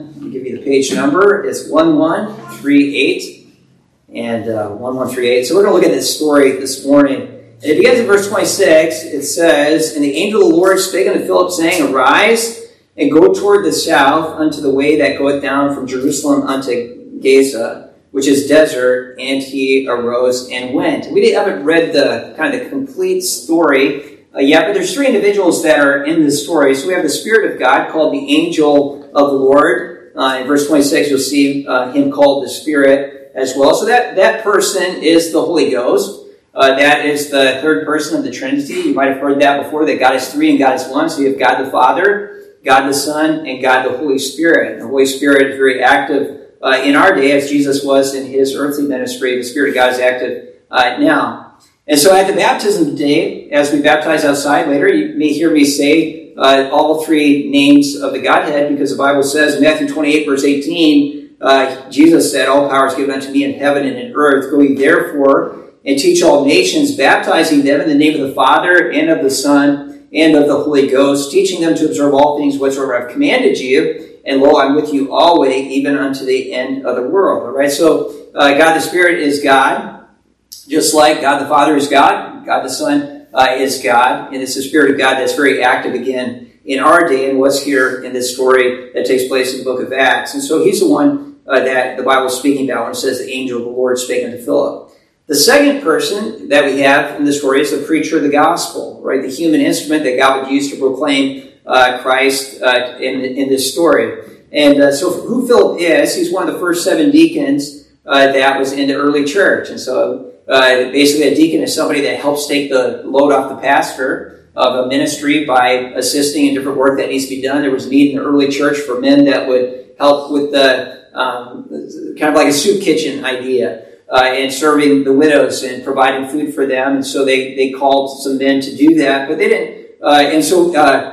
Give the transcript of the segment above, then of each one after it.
I'll give you the page number. It's 1138 and 1138. So we're going to look at this story this morning. And if you get to verse 26, it says, "And the angel of the Lord spake unto Philip, saying, Arise, and go toward the south unto the way that goeth down from Jerusalem unto Gaza, which is desert. And he arose and went." We haven't read the kind of complete story yet, but there's three individuals that are in this story. So we have the Spirit of God called the angel of the Lord. In verse 26, you'll see him called the Spirit as well. So that person is the Holy Ghost. That is the third person of the Trinity. You might have heard that before, that God is three and God is one. So you have God the Father, God the Son, and God the Holy Spirit. The Holy Spirit is very active in our day, as Jesus was in his earthly ministry. The Spirit of God is active now. And so at the baptism today, as we baptize outside later, you may hear me say all three names of the Godhead, because the Bible says in Matthew 28, verse 18, Jesus said, "All power is given unto me in heaven and in earth. Go ye therefore and teach all nations, baptizing them in the name of the Father and of the Son and of the Holy Ghost, teaching them to observe all things whatsoever I have commanded you. And lo, I'm with you always, even unto the end of the world." All right, so God the Spirit is God, just like God the Father is God, God the Son is God, and it's the Spirit of God that's very active again in our day and was here in this story that takes place in the book of Acts. And so he's the one that the Bible is speaking about when it says the angel of the Lord spake unto Philip. The second person that we have in the story is the preacher of the gospel, right? The human instrument that God would use to proclaim Christ in this story. And so who Philip is, he's one of the first 7 deacons that was in the early church. And so basically a deacon is somebody that helps take the load off the pastor of a ministry by assisting in different work that needs to be done. There was need in the early church for men that would help with the kind of like a soup kitchen idea. And serving the widows and providing food for them. And so they called some men to do that, but they didn't. And so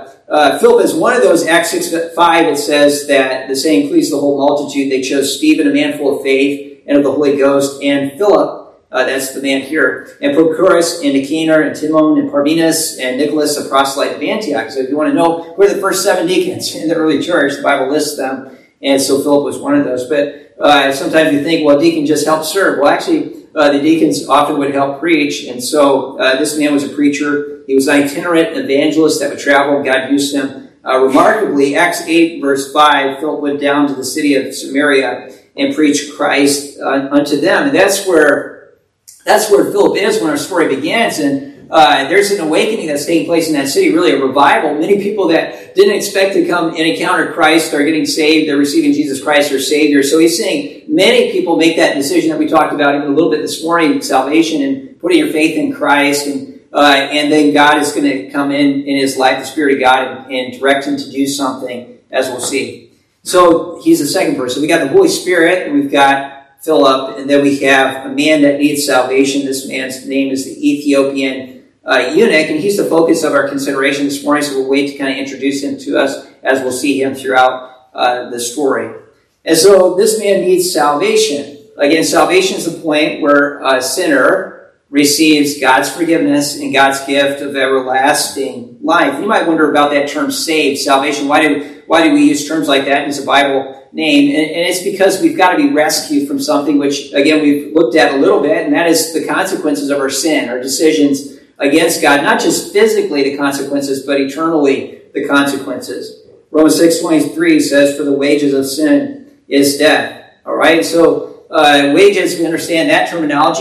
Philip is one of those. Acts 6:5, it says that the saying pleased the whole multitude. They chose Stephen, a man full of faith and of the Holy Ghost, and Philip, that's the man here, and Prochorus, and Nicanor, and Timon, and Parmenas, and Nicholas, a proselyte of Antioch. So if you want to know who are the first 7 deacons in the early church, the Bible lists them. And so Philip was one of those. But sometimes you think, well, deacon just helps serve. Well, actually, the deacons often would help preach. And so this man was a preacher. He was an itinerant evangelist that would travel. God used him remarkably. Acts 8, verse 5, Philip went down to the city of Samaria and preached Christ unto them. And that's where Philip is when our story begins. And there's an awakening that's taking place in that city, really a revival. Many people that didn't expect to come and encounter Christ are getting saved. They're receiving Jesus Christ as Savior. So he's saying many people make that decision that we talked about even a little bit this morning, salvation and putting your faith in Christ. And then God is going to come in his life, the Spirit of God, and direct him to do something, as we'll see. So he's the second person. We got the Holy Spirit, and we've got Philip, and then we have a man that needs salvation. This man's name is the Ethiopian eunuch, and he's the focus of our consideration this morning, so we'll wait to kind of introduce him to us as we'll see him throughout the story. And so this man needs salvation. Again, salvation is the point where a sinner receives God's forgiveness and God's gift of everlasting life. You might wonder about that term saved, salvation. Why do we use terms like that as a Bible name? And it's because we've got to be rescued from something which, again, we've looked at a little bit, and that is the consequences of our sin, our decisions against God, not just physically the consequences, but eternally the consequences. Romans 6:23 says, "For the wages of sin is death." All right, so wages, we understand that terminology.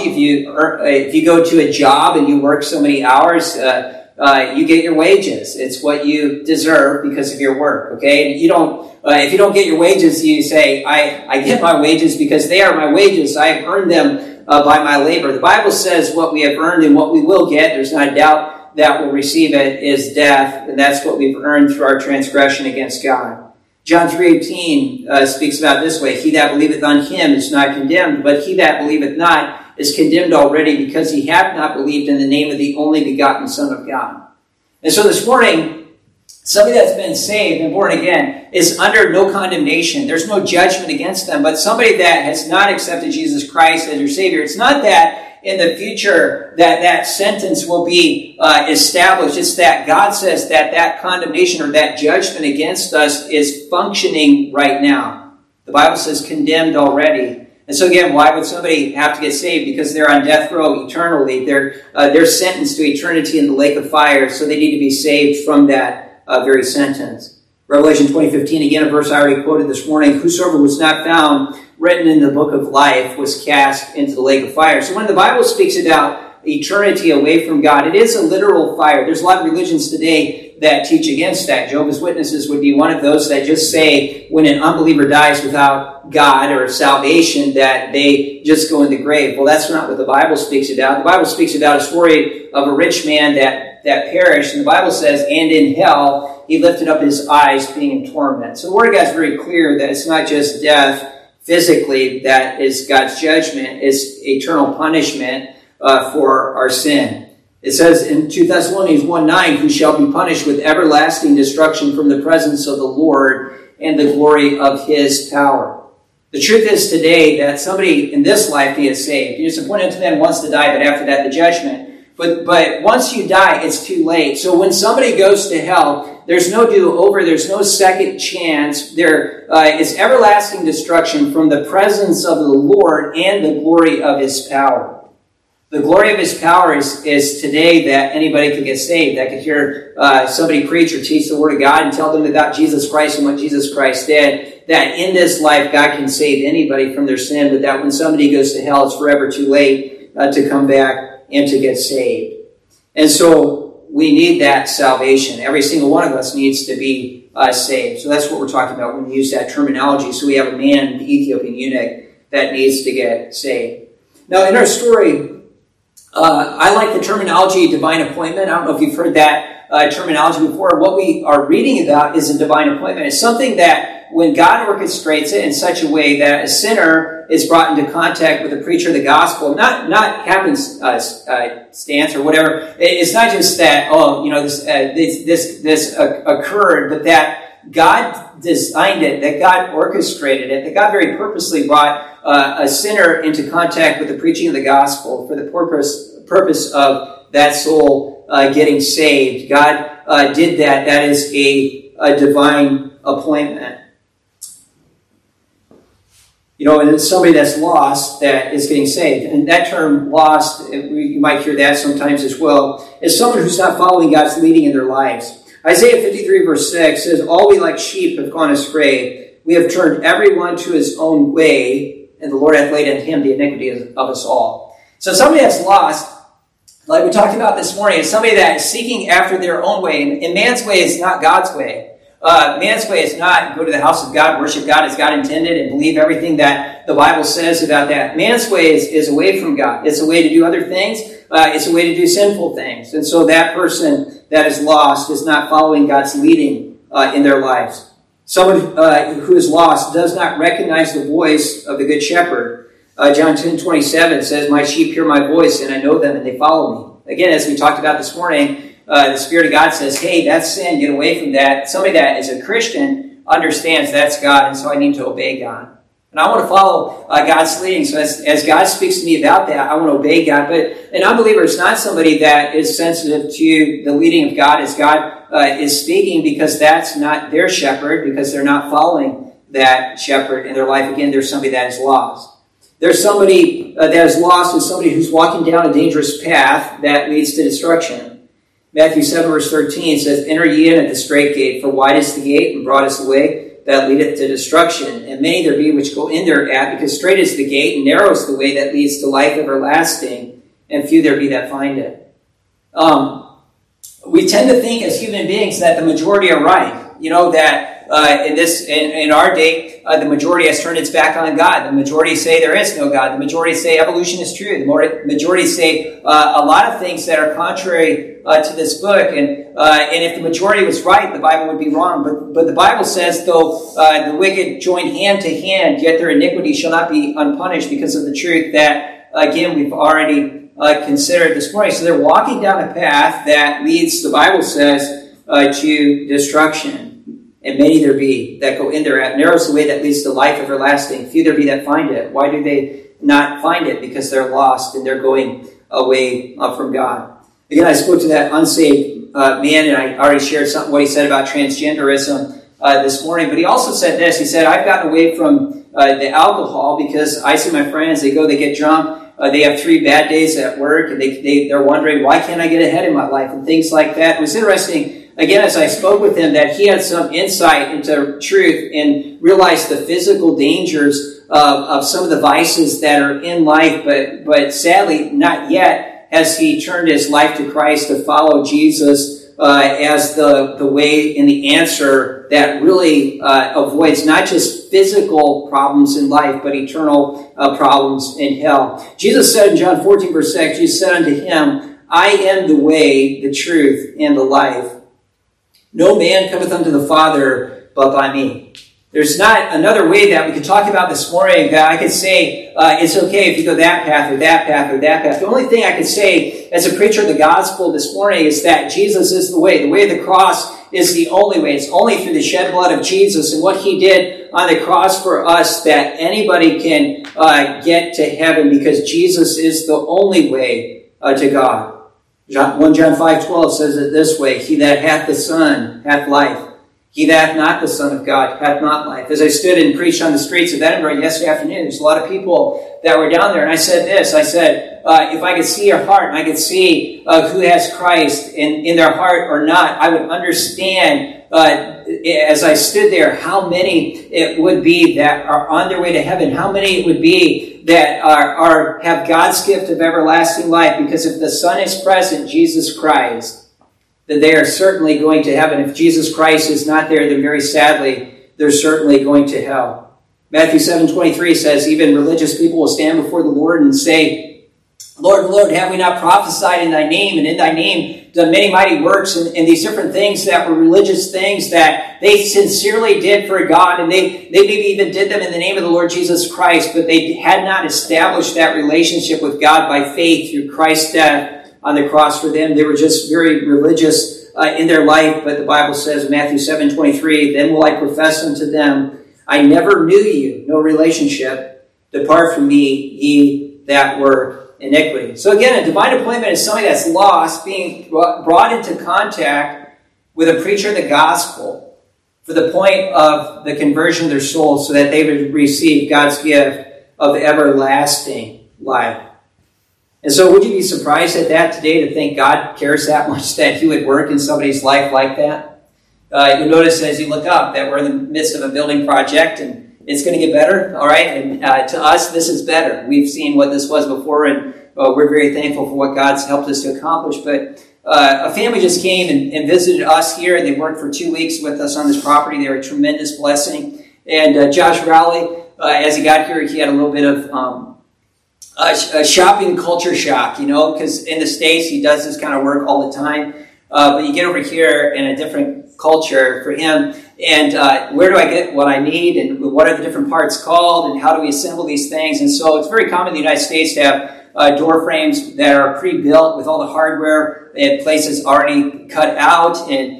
If you go to a job and you work so many hours, you get your wages. It's what you deserve because of your work. Okay, and you don't. If you don't get your wages, you say, "I get my wages because they are my wages. I have earned them by my labor." The Bible says what we have earned and what we will get, there's not a doubt that we'll receive it, is death, and that's what we've earned through our transgression against God. John 3:18 speaks about it this way, "He that believeth on him is not condemned, but he that believeth not is condemned already, because he hath not believed in the name of the only begotten Son of God." And so this morning, somebody that's been saved and born again is under no condemnation. There's no judgment against them. But somebody that has not accepted Jesus Christ as your Savior, it's not that in the future that sentence will be established. It's that God says that condemnation or that judgment against us is functioning right now. The Bible says condemned already. And so again, why would somebody have to get saved? Because they're on death row eternally. They're sentenced to eternity in the lake of fire, so they need to be saved from that very sentence. Revelation 20:15, again, a verse I already quoted this morning, whosoever was not found written in the book of life was cast into the lake of fire. So when the Bible speaks about eternity away from God, it is a literal fire. There's a lot of religions today that teach against that. Jehovah's Witnesses would be one of those that just say when an unbeliever dies without God or salvation that they just go in the grave. Well, that's not what the Bible speaks about. The Bible speaks about a story of a rich man that perished, and the Bible says, and in hell he lifted up his eyes being in torment. So the Word of God is very clear that it's not just death physically that is God's judgment, it's eternal punishment for our sin. It says in 2 Thessalonians 1:9, who shall be punished with everlasting destruction from the presence of the Lord and the glory of his power. The truth is today that somebody in this life gets saved. It's appointed to man once to die, but after that the judgment. But once you die, it's too late. So when somebody goes to hell, there's no do-over, there's no second chance. There is everlasting destruction from the presence of the Lord and the glory of his power. The glory of his power is today that anybody could get saved. That could hear somebody preach or teach the Word of God and tell them about Jesus Christ and what Jesus Christ did. That in this life, God can save anybody from their sin, but that when somebody goes to hell, it's forever too late to come back and to get saved. And so we need that salvation. Every single one of us needs to be saved. So that's what we're talking about when we use that terminology. So we have a man, the Ethiopian eunuch, that needs to get saved. Now in our story, I like the terminology divine appointment. I don't know if you've heard that terminology before. What we are reading about is a divine appointment. It's something that when God orchestrates it in such a way that a sinner is brought into contact with the preacher of the gospel, not happenstance or whatever. It's not just that, this occurred, but that God designed it, that God orchestrated it, that God very purposely brought a sinner into contact with the preaching of the gospel for the purpose of that soul getting saved. God did that. That is a divine appointment. And it's somebody that's lost that is getting saved. And that term, lost, you might hear that sometimes as well, is someone who's not following God's leading in their lives. Isaiah 53 verse 6 says, all we like sheep have gone astray. We have turned everyone to his own way, and the Lord hath laid on him the iniquity of us all. So somebody that's lost, like we talked about this morning, is somebody that is seeking after their own way. And man's way is not God's way. Man's way is not go to the house of God, worship God as God intended, and believe everything that the Bible says about that. Man's way is away from God. It's a way to do other things. It's a way to do sinful things. And so that person that is lost is not following God's leading in their lives. Someone who is lost does not recognize the voice of the Good Shepherd. John 10:27 says, my sheep hear my voice, and I know them, and they follow me. Again, as we talked about this morning, the Spirit of God says, hey, that's sin, get away from that. Somebody that is a Christian understands that's God, and so I need to obey God. And I want to follow God's leading. So as God speaks to me about that, I want to obey God. But an unbeliever is not somebody that is sensitive to the leading of God as God is speaking, because that's not their shepherd, because they're not following that shepherd in their life. Again, there's somebody that is lost. There's somebody that is lost and somebody who's walking down a dangerous path that leads to destruction. Matthew 7 verse 13 says, enter ye in at the strait gate, for wide is the gate, and broad is the way that leadeth to destruction. And many there be which go in thereat, because strait is the gate, and narrow is the way that leads to life everlasting, and few there be that find it. We tend to think as human beings that the majority are right. That in our day, the majority has turned its back on God. The majority say there is no God. The majority say evolution is true. The majority say a lot of things that are contrary to this book. And if the majority was right, the Bible would be wrong. But the Bible says, though the wicked join hand to hand, yet their iniquity shall not be unpunished, because of the truth that, again, we've already considered this morning. So they're walking down a path that leads, the Bible says, to destruction. And many there be that go in thereat. Narrow is the way that leads to life everlasting. Few there be that find it. Why do they not find it because they're lost and they're going away from God. Again, I spoke to that unsaved man, and I already shared what he said about transgenderism this morning. But he also said this. He said, I've gotten away from the alcohol because I see my friends, they get drunk. They have 3 bad days at work, and they're wondering, why can't I get ahead in my life, and things like that. It was interesting, again, as I spoke with him, that he had some insight into truth and realized the physical dangers of some of the vices that are in life, but sadly, not yet has he turned his life to Christ to follow Jesus as the way and the answer that really avoids not just physical problems in life, but eternal problems in hell. Jesus said in John 14, verse 6, Jesus said unto him, I am the way, the truth, and the life. No man cometh unto the Father but by me. There's not another way that we could talk about this morning that I could say it's okay if you go that path or that path or that path. The only thing I could say as a preacher of the gospel this morning is that Jesus is the way. The way of the cross is the only way. It's only through the shed blood of Jesus and what he did on the cross for us that anybody can get to heaven, because Jesus is the only way to God. 1 John 5:12 says it this way, he that hath the Son hath life. He that hath not the Son of God hath not life. As I stood and preached on the streets of Edinburgh yesterday afternoon, there's a lot of people that were down there, and I said this. I said, if I could see your heart, and I could see who has Christ in their heart or not, I would understand, as I stood there, how many it would be that are on their way to heaven, how many it would be that have God's gift of everlasting life, because if the Son is present, Jesus Christ, then they are certainly going to heaven. If Jesus Christ is not there, then very sadly, they're certainly going to hell. Matthew 7:23 says, even religious people will stand before the Lord and say, Lord, Lord, have we not prophesied in thy name, and in thy name done many mighty works, and these different things that were religious things that they sincerely did for God, and they maybe even did them in the name of the Lord Jesus Christ, but they had not established that relationship with God by faith through Christ's death on the cross for them. They were just very religious in their life, but the Bible says in Matthew 7:23, then will I profess unto them, I never knew you, no relationship. Depart from me, ye that work iniquity. So again, a divine appointment is somebody that's lost, being brought into contact with a preacher of the gospel for the point of the conversion of their soul, so that they would receive God's gift of everlasting life. And so would you be surprised at that today, to think God cares that much that he would work in somebody's life like that? You'll notice as you look up that we're in the midst of a building project, and it's going to get better, all right? And to us, this is better. We've seen what this was before, and we're very thankful for what God's helped us to accomplish. But a family just came and visited us here, and they worked for 2 weeks with us on this property. They were a tremendous blessing. And Josh Rowley, as he got here, he had a little bit of a shopping culture shock, because in the States he does this kind of work all the time. But you get over here in a different culture for him, and where do I get what I need, and what are the different parts called, and how do we assemble these things? And so it's very common in the United States to have door frames that are pre-built with all the hardware and places already cut out, and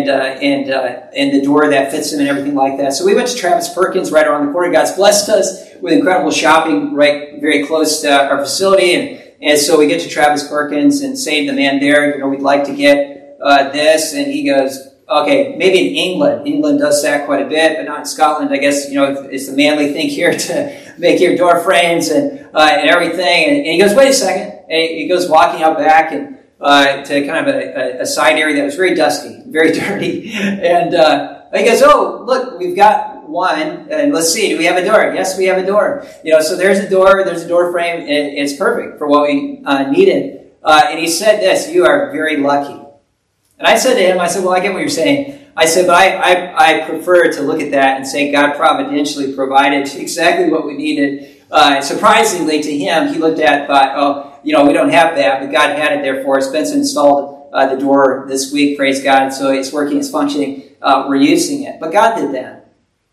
the door that fits them and everything like that. So we went to Travis Perkins right around the corner. God's blessed us with incredible shopping right very close to our facility. And so we get to Travis Perkins and say to the man there, we'd like to get this. And he goes, okay, maybe in England. England does that quite a bit, but not in Scotland. I guess, it's the manly thing here to make your door frames and everything. And he goes, wait a second. And he goes walking out back and to kind of a side area that was very dusty, very dirty. And he goes, oh, look, we've got one, and let's see, do we have a door? Yes, we have a door. So there's a door frame, and it's perfect for what we needed. And he said this, you are very lucky. And I said to him, well, I get what you're saying. I said, but I prefer to look at that and say God providentially provided exactly what we needed. Surprisingly to him, he looked at, thought, we don't have that, but God had it there for us. Benson installed the door this week, praise God, so it's working, it's functioning, we're using it. But God did that.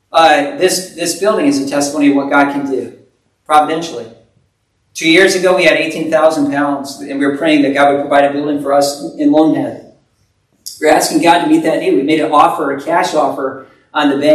This building is a testimony of what God can do, providentially. 2 years ago, we had 18,000 pounds, and we were praying that God would provide a building for us in Lonehead. We were asking God to meet that need. We made an offer, a cash offer, on the bank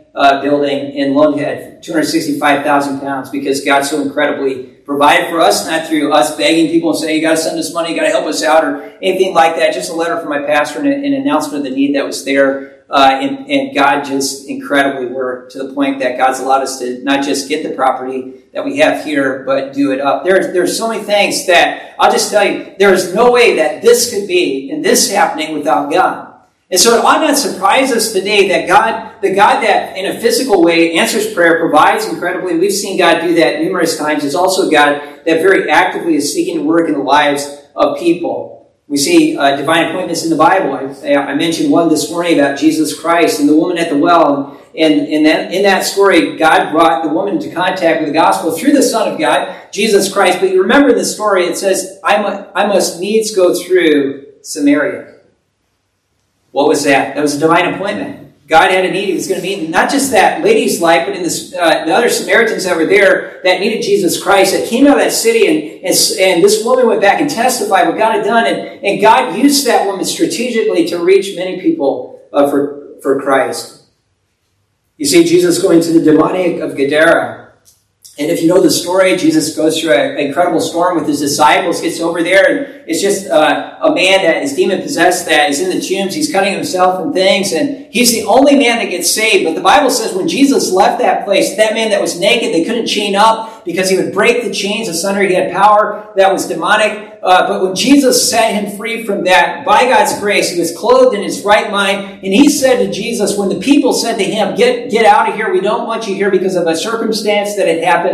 building in Lunghead, 265,000 pounds, because God so incredibly provided for us, not through us begging people and saying, you got to send us money, you got to help us out, or anything like that. Just a letter from my pastor and an announcement of the need that was there. And God just incredibly worked to the point that God's allowed us to not just get the property that we have here, but do it up. There's so many things that I'll just tell you, there's no way that this could be and this happening without God. And so it ought not surprise us today that God, the God that in a physical way answers prayer, provides incredibly. We've seen God do that numerous times. Is also a God that very actively is seeking to work in the lives of people. We see divine appointments in the Bible. I mentioned one this morning about Jesus Christ and the woman at the well. And in that story, God brought the woman into contact with the gospel through the Son of God, Jesus Christ. But you remember in the story, it says, I must needs go through Samaria. What was that? That was a divine appointment. God had a need. He was going to meet not just that lady's life, but in the other Samaritans that were there that needed Jesus Christ, that came out of that city, and this woman went back and testified what God had done, and God used that woman strategically to reach many people for Christ. You see Jesus going to the demoniac of Gadara. And if you know the story, Jesus goes through an incredible storm with his disciples, gets over there, and it's just a man that is demon-possessed that is in the tombs. He's cutting himself and things, and he's the only man that gets saved. But the Bible says when Jesus left that place, that man that was naked, they couldn't chain up because he would break the chains asunder. He had power that was demonic. But when Jesus set him free from that, by God's grace, he was clothed in his right mind. And he said to Jesus, when the people said to him, get out of here, we don't want you here because of a circumstance that had happened.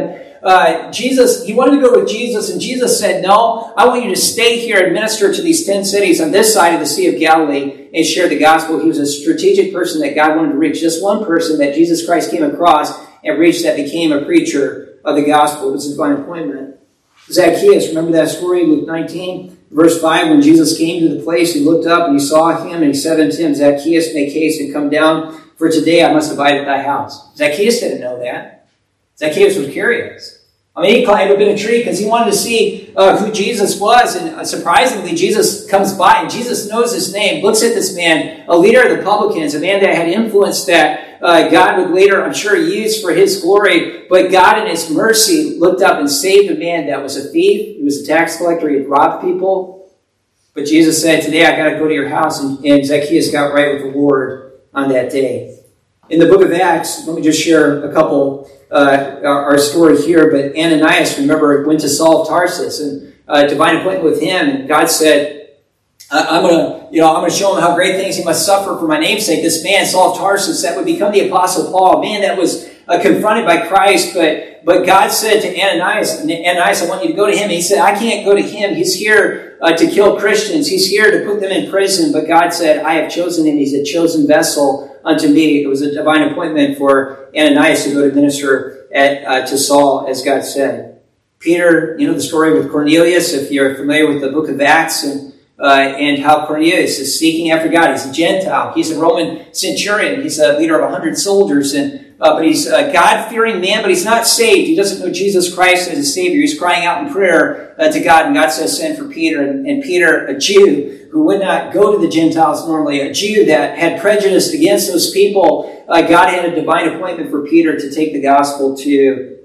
He wanted to go with Jesus, and Jesus said, no, I want you to stay here and minister to these 10 cities on this side of the Sea of Galilee and share the gospel. He was a strategic person that God wanted to reach. Just one person that Jesus Christ came across and reached that became a preacher of the gospel. It was a divine appointment. Zacchaeus, remember that story, Luke 19, verse 5, when Jesus came to the place, he looked up and he saw him, and he said unto him, Zacchaeus, make haste and come down, for today I must abide at thy house. Zacchaeus didn't know that. Zacchaeus was curious. I mean, he climbed up in a tree because he wanted to see who Jesus was, and surprisingly, Jesus comes by, and Jesus knows his name, looks at this man, a leader of the publicans, a man that had influence that God would later, I'm sure, use for his glory. But God in his mercy looked up and saved a man that was a thief. He was a tax collector. He had robbed people. But Jesus said, today I got to go to your house. And Zacchaeus got right with the Lord on that day. In the book of Acts, let me just share a couple, our story here. But Ananias, remember, went to Saul of Tarsus, and divine appointment with him. And God said, I'm going to show him how great things he must suffer for my name's sake. This man, Saul of Tarsus, that would become the Apostle Paul, a man that was confronted by Christ, but God said to Ananias, I want you to go to him. And he said, I can't go to him. He's here to kill Christians. He's here to put them in prison. But God said, I have chosen him. He's a chosen vessel unto me. It was a divine appointment for Ananias to go to minister to Saul, as God said. Peter, you know the story with Cornelius, if you're familiar with the book of Acts, and how Cornelius is seeking after God. He's a Gentile. He's a Roman centurion. He's a leader of 100 soldiers, but he's a God-fearing man, but he's not saved. He doesn't know Jesus Christ as a Savior. He's crying out in prayer to God, and God says, send for Peter. And Peter, a Jew who would not go to the Gentiles normally, a Jew that had prejudice against those people, God had a divine appointment for Peter to take the gospel to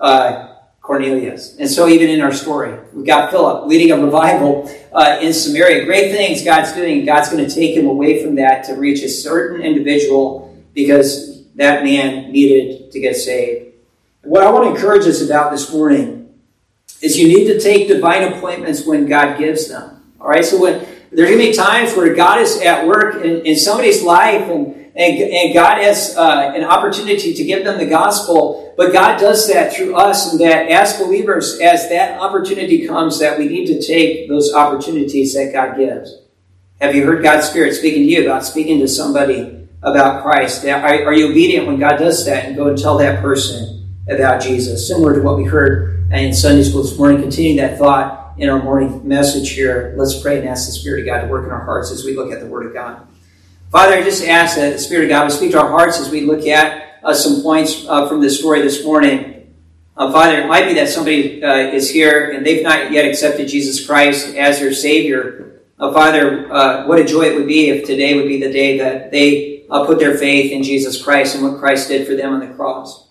Cornelius. And so even in our story, we've got Philip leading a revival in Samaria. Great things God's doing. God's going to take him away from that to reach a certain individual because that man needed to get saved. What I want to encourage us about this morning is you need to take divine appointments when God gives them. All right? So when there's going to be times where God is at work in somebody's life and God has an opportunity to give them the gospel, but God does that through us, and that as believers, as that opportunity comes, that we need to take those opportunities that God gives. Have you heard God's Spirit speaking to you about speaking to somebody about Christ? Are you obedient when God does that and go and tell that person about Jesus? Similar to what we heard in Sunday school this morning, continuing that thought in our morning message here. Let's pray and ask the Spirit of God to work in our hearts as we look at the Word of God. Father, I just ask that the Spirit of God would speak to our hearts as we look at some points from this story this morning. Father, it might be that somebody is here and they've not yet accepted Jesus Christ as their Savior. Father, what a joy it would be if today would be the day that they put their faith in Jesus Christ and what Christ did for them on the cross.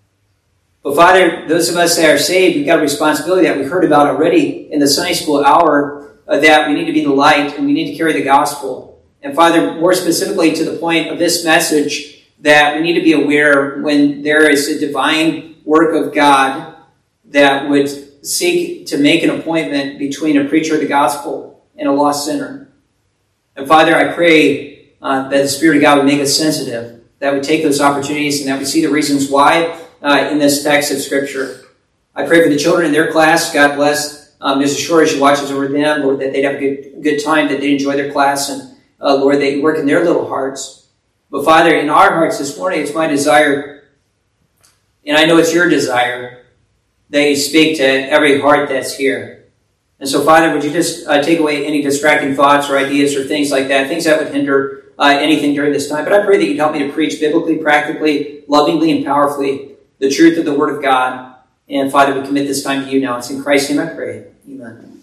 But Father, those of us that are saved, we've got a responsibility that we heard about already in the Sunday school hour, that we need to be the light and we need to carry the gospel. And Father, more specifically to the point of this message, that we need to be aware when there is a divine work of God that would seek to make an appointment between a preacher of the gospel and a lost sinner. And Father, I pray that the Spirit of God would make us sensitive, that we take those opportunities and that we see the reasons why in this text of Scripture. I pray for the children in their class. God bless Mrs. Shore as she watches over them, Lord, that they'd have a good time, that they enjoy their class, and Lord, they work in their little hearts. But Father, in our hearts this morning, it's my desire, and I know it's your desire, that you speak to every heart that's here. And so, Father, would you just take away any distracting thoughts or ideas or things like that, things that would hinder anything during this time. But I pray that you'd help me to preach biblically, practically, lovingly, and powerfully the truth of the Word of God. And Father, we commit this time to you now. It's in Christ's name I pray. Amen.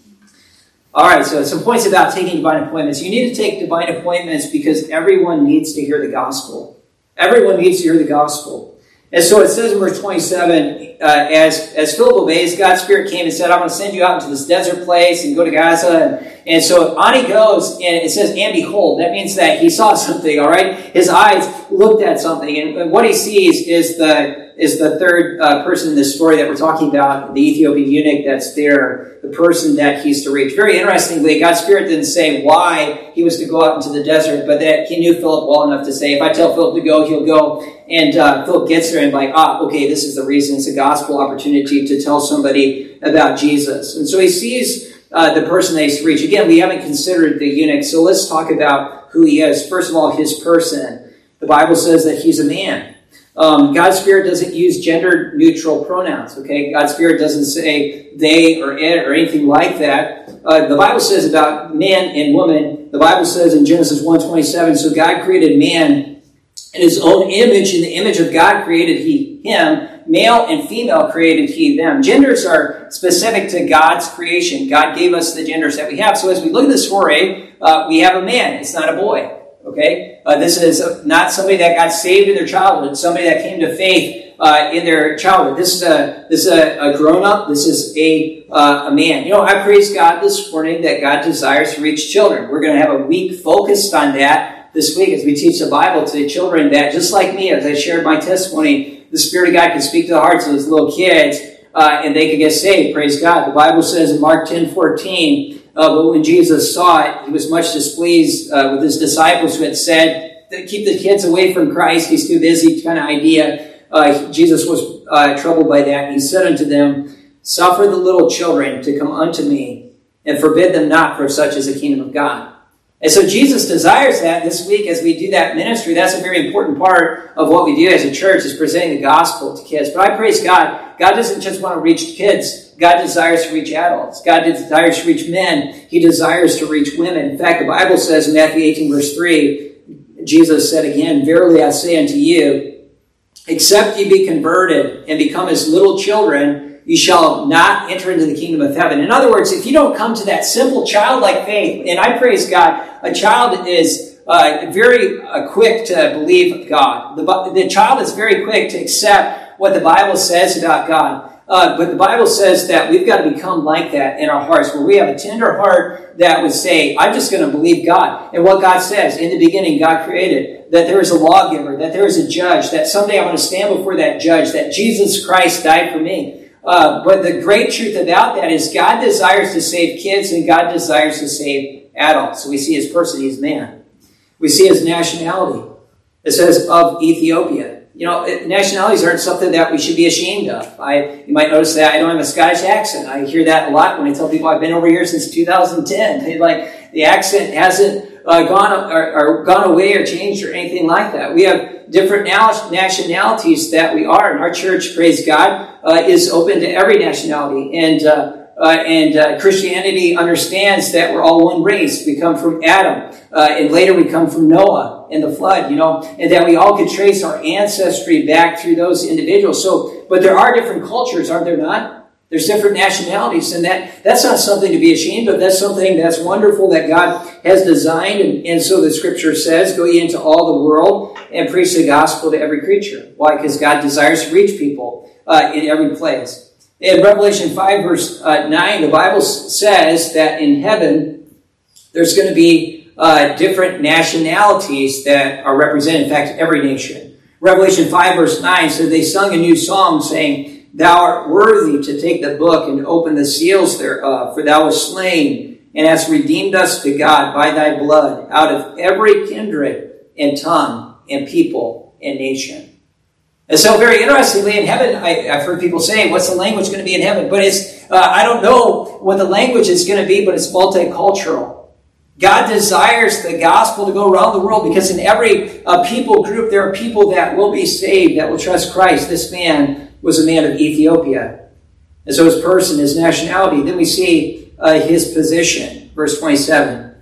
All right, so some points about taking divine appointments. You need to take divine appointments because everyone needs to hear the gospel. Everyone needs to hear the gospel. And so it says in verse 27, as Philip obeys, God's Spirit came and said, I'm going to send you out into this desert place and go to Gaza. And so on he goes, and it says, and behold. That means that he saw something, all right? His eyes looked at something. And what he sees is the third person in this story that we're talking about, the Ethiopian eunuch that's there, the person that he's to reach. Very interestingly, God's Spirit didn't say why he was to go out into the desert, but that he knew Philip well enough to say, if I tell Philip to go, he'll go. And Philip gets there and like, okay, this is the reason. It's a gospel opportunity to tell somebody about Jesus. And so he sees the person that he's to reach. Again, we haven't considered the eunuch, so let's talk about who he is. First of all, his person. The Bible says that he's a man. God's Spirit doesn't use gender-neutral pronouns, okay? God's Spirit doesn't say they or it or anything like that. The Bible says about man and woman, the Bible says in Genesis 1:27, so God created man in his own image. In the image of God created he him. Male and female created he them. Genders are specific to God's creation. God gave us the genders that we have. So as we look at the story, we have a man. It's not a boy. Okay, this is not somebody that got saved in their childhood. Somebody that came to faith in their childhood. This is a grown-up. This is a man. You know, I praise God this morning that God desires to reach children. We're going to have a week focused on that this week as we teach the Bible to the children. That just like me, as I shared my testimony, the Spirit of God can speak to the hearts of those little kids, and they can get saved. Praise God. The Bible says in Mark 10:14. But when Jesus saw it, he was much displeased with his disciples who had said, keep the kids away from Christ. He's too busy, kind of idea. Jesus was troubled by that. And he said unto them, suffer the little children to come unto me, and forbid them not, for such is the kingdom of God. And so Jesus desires that this week as we do that ministry. That's a very important part of what we do as a church, is presenting the gospel to kids. But I praise God. God doesn't just want to reach kids. God desires to reach adults. God desires to reach men. He desires to reach women. In fact, the Bible says in Matthew 18, verse 3, Jesus said again, verily I say unto you, except ye be converted and become as little children, you shall not enter into the kingdom of heaven. In other words, if you don't come to that simple childlike faith, and I praise God, a child is very quick to believe God. The child is very quick to accept what the Bible says about God. But the Bible says that we've got to become like that in our hearts, where we have a tender heart that would say, I'm just going to believe God. And what God says, in the beginning, God created, that there is a lawgiver, that there is a judge, that someday I'm going to stand before that judge, that Jesus Christ died for me. But the great truth about that is God desires to save kids and God desires to save adults. So we see his person, he's man. We see his nationality. It says of Ethiopia. You know, nationalities aren't something that we should be ashamed of. You might notice that I don't have a Scottish accent. I hear that a lot when I tell people I've been over here since 2010. They like, the accent hasn't gone away or changed or anything like that. We have different nationalities that we are. And our church, praise God, is open to every nationality. And Christianity understands that we're all one race. We come from Adam, and later we come from Noah and the flood, you know, and that we all could trace our ancestry back through those individuals. So, but there are different cultures, aren't there not? There's different nationalities, and that's not something to be ashamed of. That's something that's wonderful that God has designed. And so the scripture says, go ye into all the world and preach the gospel to every creature. Why? Because God desires to reach people in every place. In Revelation 5, verse 9, the Bible says that in heaven, there's going to be different nationalities that are represented. In fact, every nation. Revelation 5, verse 9 says, they sung a new song saying, thou art worthy to take the book and open the seals thereof, for thou wast slain and hast redeemed us to God by thy blood out of every kindred and tongue and people and nation. And so very interestingly, in heaven, I've heard people say, what's the language going to be in heaven? But it's I don't know what the language is going to be, but it's multicultural. God desires the gospel to go around the world because in every people group, there are people that will be saved, that will trust Christ. This man was a man of Ethiopia. And so his person, his nationality. Then we see his position. Verse 27.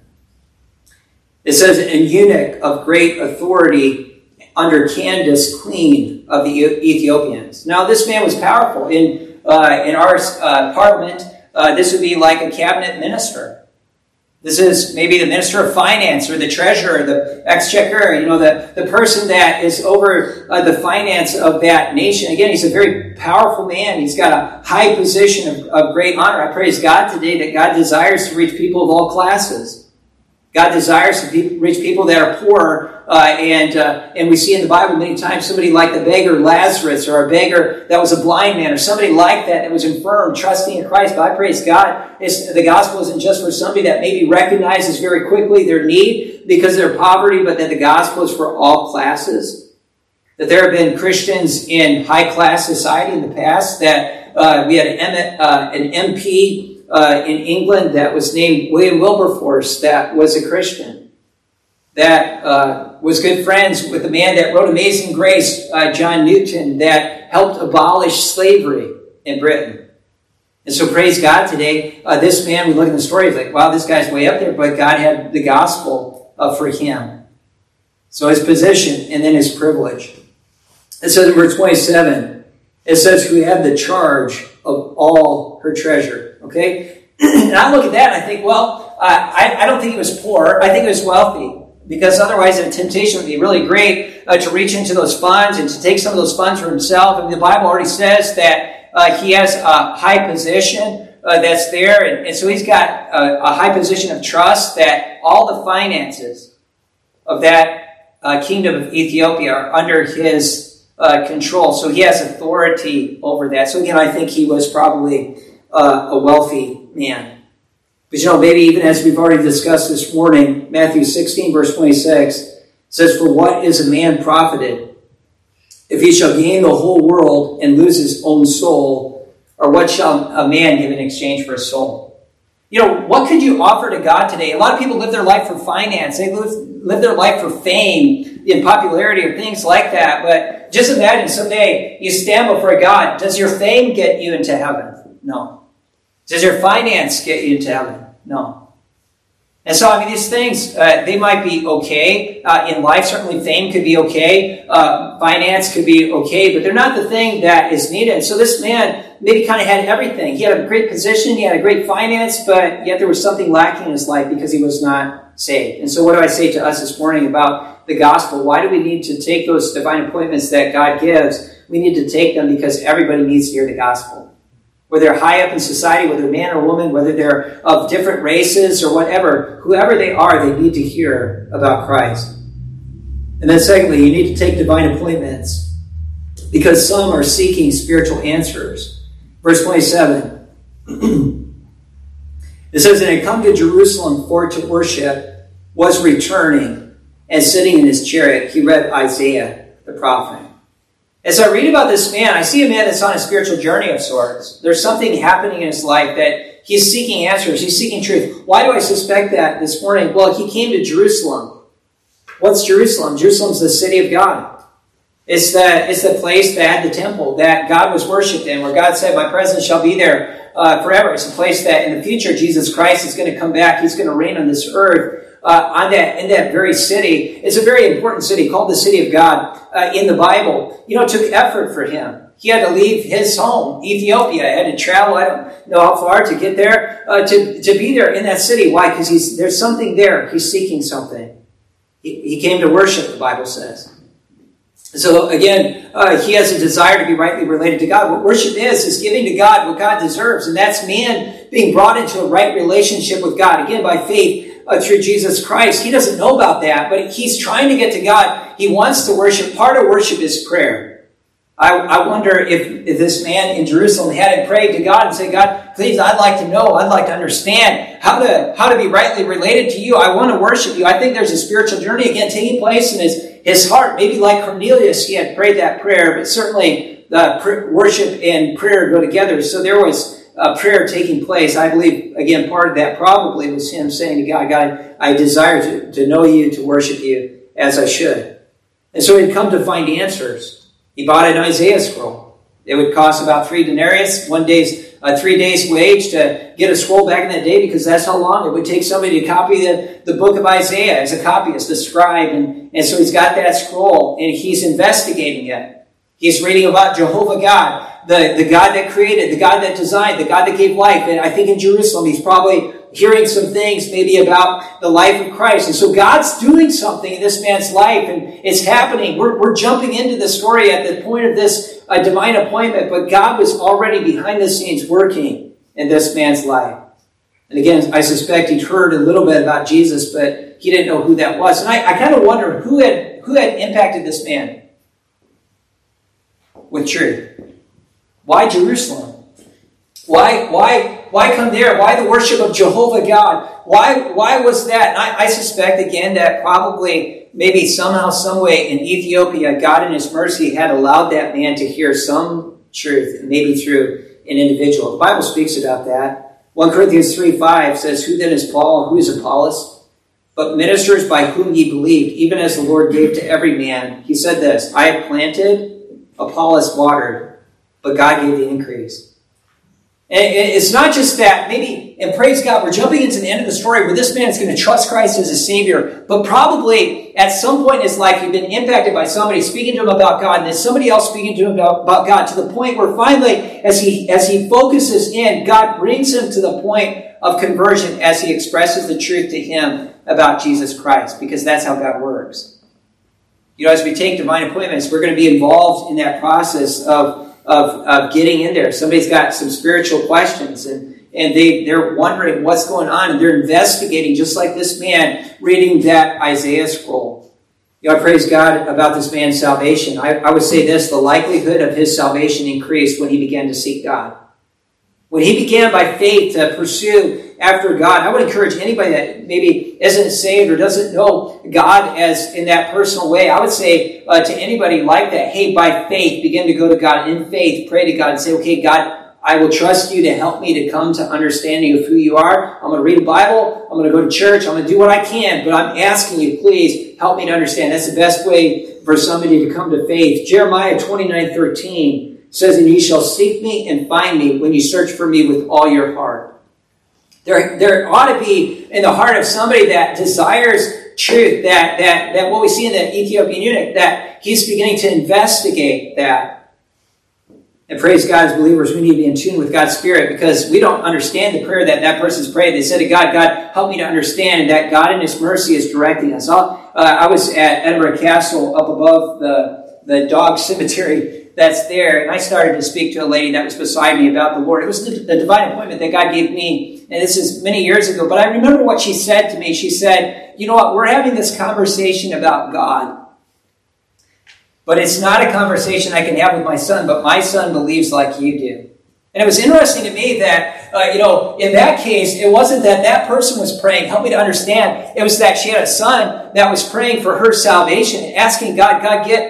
It says, an eunuch of great authority under Candace, queen of the Ethiopians. Now this man was powerful. In our parliament, this would be like a cabinet minister. This is maybe the minister of finance or the treasurer, the exchequer, the person that is over the finance of that nation. Again, he's a very powerful man. He's got a high position of great honor. I praise God today that God desires to reach people of all classes. God desires to reach people that are poor, and we see in the Bible many times somebody like the beggar Lazarus, or a beggar that was a blind man, or somebody like that was infirm, trusting in Christ. But I praise God, the gospel isn't just for somebody that maybe recognizes very quickly their need because of their poverty, but that the gospel is for all classes. That there have been Christians in high-class society in the past, that we had an MP in England that was named William Wilberforce, that was a Christian, that was good friends with the man that wrote Amazing Grace, John Newton, that helped abolish slavery in Britain. And so praise God today, this man, we look at the story, it's like, wow, this guy's way up there, but God had the gospel for him. So his position and then his privilege. It says in verse 27, it says, who had the charge of all her treasure. Okay? And I look at that and I think, well, I don't think he was poor. I think he was wealthy. Because otherwise the temptation would be really great to reach into those funds and to take some of those funds for himself. I mean, the Bible already says that he has a high position that's there. And so he's got a high position of trust that all the finances of that kingdom of Ethiopia are under his control. So he has authority over that. So again, I think he was probably a wealthy man. But maybe even as we've already discussed this morning, Matthew 16, verse 26 says, for what is a man profited if he shall gain the whole world and lose his own soul? Or what shall a man give in exchange for his soul? What could you offer to God today? A lot of people live their life for finance. They live their life for fame and popularity or things like that. But just imagine someday you stand before God. Does your fame get you into heaven? No. Does your finance get you into heaven? No. And so, these things, they might be okay in life. Certainly fame could be okay. Finance could be okay, but they're not the thing that is needed. And so this man maybe kind of had everything. He had a great position. He had a great finance, but yet there was something lacking in his life because he was not saved. And so what do I say to us this morning about the gospel? Why do we need to take those divine appointments that God gives? We need to take them because everybody needs to hear the gospel. Whether they're high up in society, whether they're man or woman, whether they're of different races or whatever, whoever they are, they need to hear about Christ. And then secondly, you need to take divine appointments because some are seeking spiritual answers. Verse 27, it says, and had come to Jerusalem for to worship, was returning, and sitting in his chariot, he read Isaiah the prophet. As I read about this man, I see a man that's on a spiritual journey of sorts. There's something happening in his life that he's seeking answers. He's seeking truth. Why do I suspect that this morning? Well, he came to Jerusalem. What's Jerusalem? Jerusalem's the city of God. It's the place that had the temple that God was worshipped in, where God said, my presence shall be there forever. It's a place that in the future Jesus Christ is going to come back. He's going to reign on this earth. In that very city. It's a very important city called the city of God in the Bible. It took effort for him He had to leave his home, Ethiopia. He had to travel, I don't know how far, to get there, to be there in that city. Why? Because there's something there. He's seeking something. He came to worship, the Bible says. So again, he has a desire to be rightly related to God. What worship is giving to God what God deserves. And that's man being brought into a right relationship with God. Again, by faith through Jesus Christ. He doesn't know about that, but he's trying to get to God. He wants to worship. Part of worship is prayer. I wonder if this man in Jerusalem hadn't prayed to God and said, God, please, I'd like to know, I'd like to understand how to be rightly related to you. I want to worship you. I think there's a spiritual journey, again, taking place in his heart. Maybe like Cornelius, he had prayed that prayer, but certainly worship and prayer go together. So there was prayer taking place. I believe, again, part of that probably was him saying to God, God, I desire to know you, to worship you as I should. And so he'd come to find answers. He bought an Isaiah scroll. It would cost about 3 denarii, 3 days' wage to get a scroll back in that day, because that's how long it would take somebody to copy the book of Isaiah as a copyist, the scribe. And so he's got that scroll, and he's investigating it. He's reading about Jehovah God, the God that created, the God that designed, the God that gave life. And I think in Jerusalem, he's probably hearing some things maybe about the life of Christ. And so God's doing something in this man's life, and it's happening. We're jumping into the story at the point of this divine appointment, but God was already behind the scenes working in this man's life. And again, I suspect he'd heard a little bit about Jesus, but he didn't know who that was. And I kind of wonder who had impacted this man with truth. Why Jerusalem? Why come there? Why the worship of Jehovah God? Why was that? And I suspect, again, that probably, maybe somehow, some way in Ethiopia, God in his mercy had allowed that man to hear some truth, maybe through an individual. The Bible speaks about that. 1 Corinthians 3:5 says, Who then is Paul? Who is Apollos? But ministers by whom ye believed, even as the Lord gave to every man. He said this, I have planted, Apollos watered, but God gave the increase. And it's not just that, maybe, and praise God, we're jumping into the end of the story where this man is going to trust Christ as a Savior, but probably at some point in his life, he'd been impacted by somebody speaking to him about God, and then somebody else speaking to him about God, to the point where finally, as he focuses in, God brings him to the point of conversion as he expresses the truth to him about Jesus Christ, because that's how God works. You know, as we take divine appointments, we're going to be involved in that process of getting in there. Somebody's got some spiritual questions, and they're wondering what's going on, and they're investigating, just like this man reading that Isaiah scroll. You know, I praise God about this man's salvation. I would say this, the likelihood of his salvation increased when he began to seek God. When he began by faith to pursue after God. I would encourage anybody that maybe isn't saved or doesn't know God as in that personal way. I would say to anybody like that, hey, by faith, begin to go to God in faith. Pray to God and say, okay, God, I will trust you to help me to come to understanding of who you are. I'm going to read the Bible. I'm going to go to church. I'm going to do what I can, but I'm asking you, please help me to understand. That's the best way for somebody to come to faith. Jeremiah 29:13 says, and ye shall seek me and find me when you search for me with all your heart. There ought to be in the heart of somebody that desires truth, that what we see in the Ethiopian eunuch, that he's beginning to investigate that. And praise God, as believers, we need to be in tune with God's Spirit, because we don't understand the prayer that person's prayed. They said to God, God, help me to understand, and that God in his mercy is directing us. I was at Edinburgh Castle up above the dog cemetery that's there, and I started to speak to a lady that was beside me about the Lord. It was the divine appointment that God gave me, and this is many years ago, but I remember what she said to me. She said, you know what, we're having this conversation about God, but it's not a conversation I can have with my son, but my son believes like you do. And it was interesting to me that, in that case, it wasn't that person was praying, help me to understand. It was that she had a son that was praying for her salvation, asking God,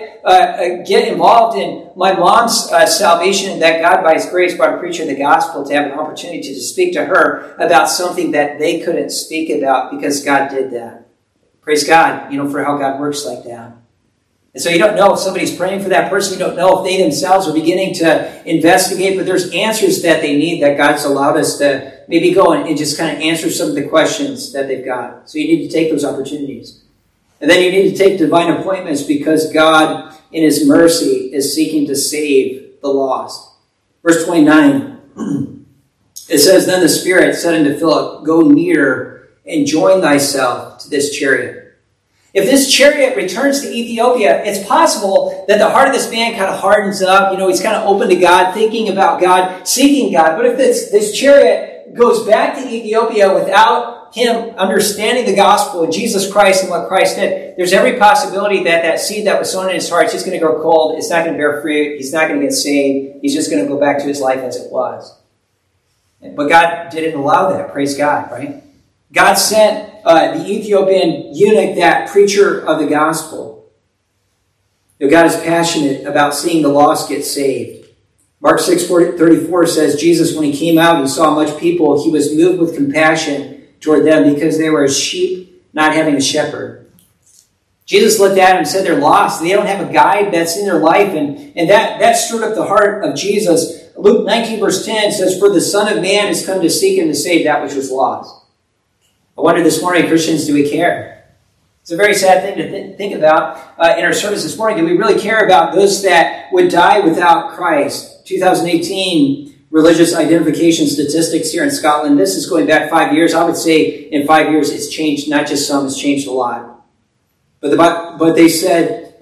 get involved in my mom's salvation, that God, by his grace, brought a preacher of the gospel to have an opportunity to speak to her about something that they couldn't speak about because God did that. Praise God, for how God works like that. And so you don't know if somebody's praying for that person. You don't know if they themselves are beginning to investigate, but there's answers that they need that God's allowed us to maybe go and just kind of answer some of the questions that they've got. So you need to take those opportunities. And then you need to take divine appointments, because God, in his mercy, is seeking to save the lost. Verse 29, it says, Then the Spirit said unto Philip, Go near and join thyself to this chariot. If this chariot returns to Ethiopia, it's possible that the heart of this man kind of hardens up. He's kind of open to God, thinking about God, seeking God. But if this chariot goes back to Ethiopia without him understanding the gospel of Jesus Christ and what Christ did, there's every possibility that seed that was sown in his heart is just going to grow cold. It's not going to bear fruit. He's not going to get saved. He's just going to go back to his life as it was. But God didn't allow that. Praise God, right? God sent the Ethiopian eunuch, that preacher of the gospel. God is passionate about seeing the lost get saved. Mark 6:34 says, Jesus, when he came out, he saw much people. He was moved with compassion toward them because they were as sheep not having a shepherd. Jesus looked at them and said they're lost. They don't have a guide that's in their life. And that stirred up the heart of Jesus. Luke 19 verse 10 says, For the Son of Man has come to seek and to save that which was lost. I wonder this morning, Christians, do we care? It's a very sad thing to think about in our service this morning. Do we really care about those that would die without Christ? 2018 religious identification statistics here in Scotland. This is going back 5 years. I would say in 5 years it's changed, not just some, it's changed a lot. But they said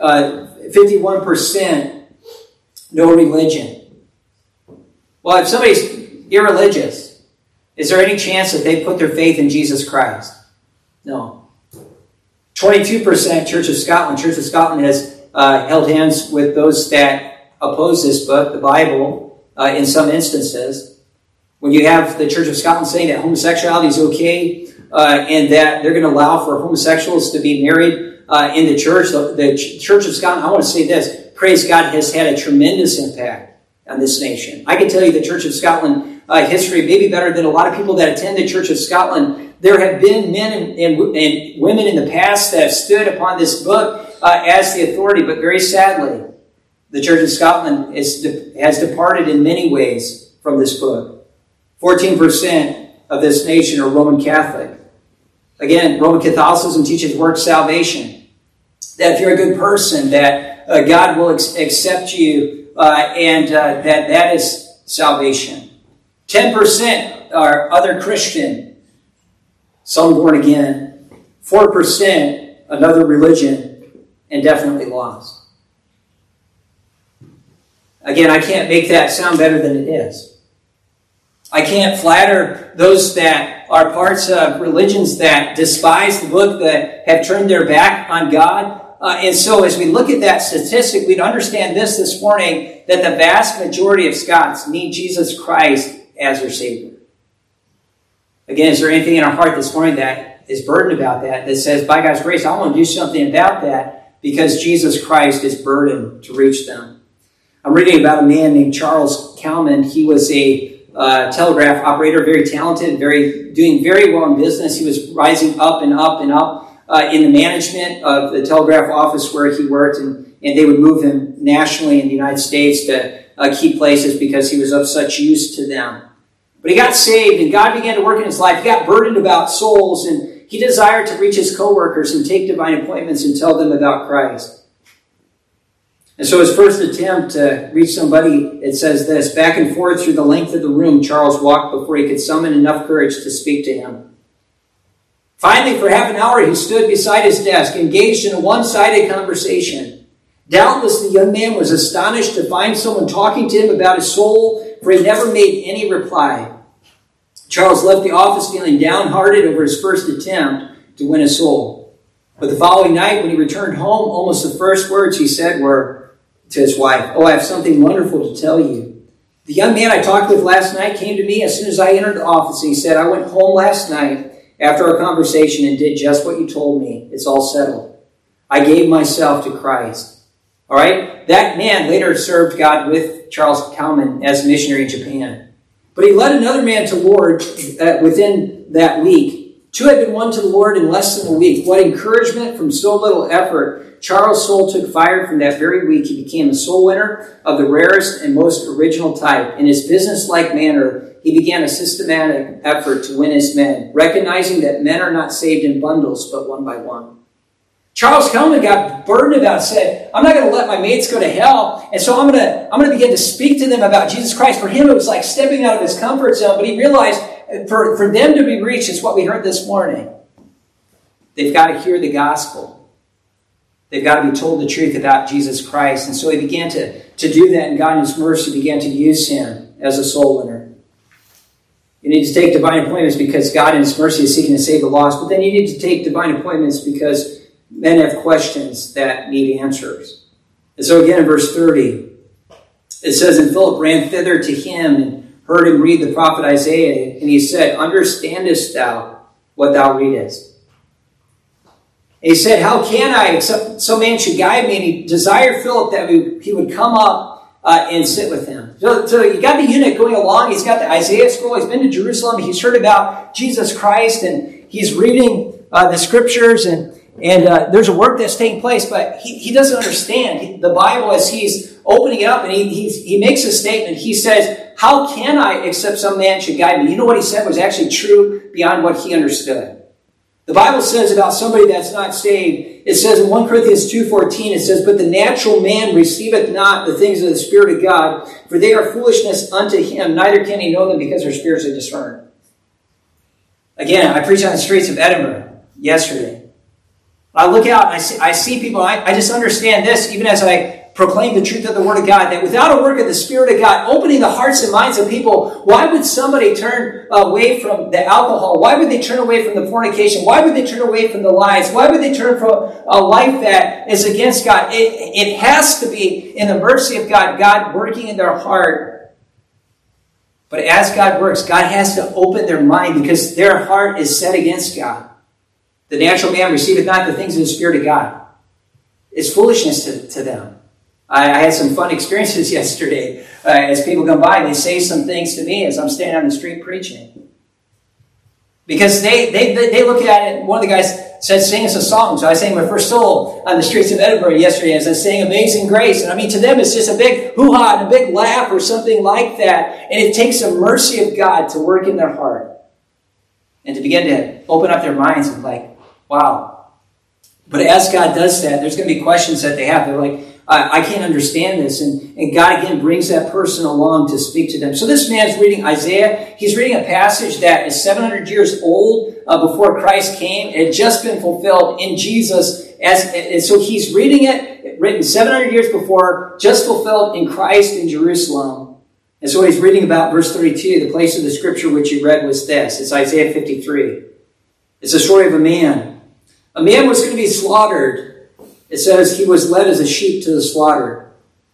51% no religion. Well, if somebody's irreligious, is there any chance that they put their faith in Jesus Christ? No. 22% Church of Scotland. Church of Scotland has held hands with those that oppose this book, the Bible, in some instances. When you have the Church of Scotland saying that homosexuality is okay and that they're going to allow for homosexuals to be married in the church, the Church of Scotland, I want to say this, praise God, has had a tremendous impact on this nation. I can tell you the Church of Scotland history maybe better than a lot of people that attend the Church of Scotland. There have been men and women in the past that have stood upon this book as the authority, but very sadly, the Church of Scotland has departed in many ways from this book. 14% of this nation are Roman Catholic. Again, Roman Catholicism teaches work salvation. That if you're a good person, that God will accept you, and that is salvation. 10% are other Christian, some born again. 4% another religion, and definitely lost. Again, I can't make that sound better than it is. I can't flatter those that are parts of religions that despise the book, that have turned their back on God. And so as we look at that statistic, we'd understand this morning, that the vast majority of Scots need Jesus Christ as their Savior. Again, is there anything in our heart this morning that is burdened about that says, by God's grace, I want to do something about that because Jesus Christ is burdened to reach them? I'm reading about a man named Charles Calman. He was a telegraph operator, very talented, doing very well in business. He was rising up and up and up in the management of the telegraph office where he worked, and they would move him nationally in the United States to key places because he was of such use to them. But he got saved, and God began to work in his life. He got burdened about souls, and he desired to reach his coworkers and take divine appointments and tell them about Christ. And so his first attempt to reach somebody, it says this, back and forth through the length of the room, Charles walked before he could summon enough courage to speak to him. Finally, for half an hour, he stood beside his desk, engaged in a one-sided conversation. Doubtless the young man was astonished to find someone talking to him about his soul, for he never made any reply. Charles left the office feeling downhearted over his first attempt to win a soul. But the following night, when he returned home, almost the first words he said were to his wife, "Oh, I have something wonderful to tell you. The young man I talked with last night came to me as soon as I entered the office, and he said, I went home last night after our conversation and did just what you told me. It's all settled. I gave myself to Christ." All right? That man later served God with Charles Calman as a missionary in Japan. But he led another man to the Lord within that week. 2 had been won to the Lord in less than a week. What encouragement from so little effort. Charles' soul took fire from that very week. He became a soul winner of the rarest and most original type. In his business-like manner, he began a systematic effort to win his men, recognizing that men are not saved in bundles, but one by one. Charles Kelman got burdened about it, said, I'm not going to let my mates go to hell, and so I'm going to begin to speak to them about Jesus Christ. For him, it was like stepping out of his comfort zone, but he realized for them to be reached is what we heard this morning. They've got to hear the gospel. They've got to be told the truth about Jesus Christ. And so he began to do that, and God in his mercy began to use him as a soul winner. You need to take divine appointments because God in his mercy is seeking to save the lost, but then you need to take divine appointments because men have questions that need answers. And so again in verse 30, it says, And Philip ran thither to him and heard him read the prophet Isaiah, and he said, Understandest thou what thou readest? And he said, How can I, except some man should guide me? And he desired Philip that he would come up and sit with him. So you got the eunuch going along. He's got the Isaiah scroll. He's been to Jerusalem. He's heard about Jesus Christ, and he's reading the scriptures, and there's a work that's taking place, but he doesn't understand the Bible as he's opening it up, and he makes a statement. He says, How can I, except some man should guide me? You know what he said was actually true beyond what he understood. The Bible says about somebody that's not saved, it says in 1 Corinthians 2:14, it says, But the natural man receiveth not the things of the Spirit of God, for they are foolishness unto him, neither can he know them because their spirits are discerned. Again, I preached on the streets of Edinburgh yesterday. I look out and I see people, I just understand this, even as I proclaim the truth of the Word of God, that without a work of the Spirit of God, opening the hearts and minds of people, why would somebody turn away from the alcohol? Why would they turn away from the fornication? Why would they turn away from the lies? Why would they turn from a life that is against God? It has to be in the mercy of God working in their heart. But as God works, God has to open their mind because their heart is set against God. The natural man receiveth not the things of the Spirit of God. It's foolishness to them. I had some fun experiences yesterday. As people come by, they say some things to me as I'm standing on the street preaching. Because they look at it, one of the guys said, sing us a song. So I sang my first solo on the streets of Edinburgh yesterday as I sang Amazing Grace. And I mean, to them, it's just a big hoo-ha and a big laugh or something like that. And it takes the mercy of God to work in their heart and to begin to open up their minds and like, wow. But as God does that, there's going to be questions that they have. They're like, I can't understand this. And God, again, brings that person along to speak to them. So this man's reading Isaiah. He's reading a passage that is 700 years old before Christ came. It had just been fulfilled in Jesus. And so he's reading it, written 700 years before, just fulfilled in Christ in Jerusalem. And so what he's reading about, verse 32, the place of the scripture which he read was this. It's Isaiah 53. It's the story of a man. A man was going to be slaughtered. It says he was led as a sheep to the slaughter.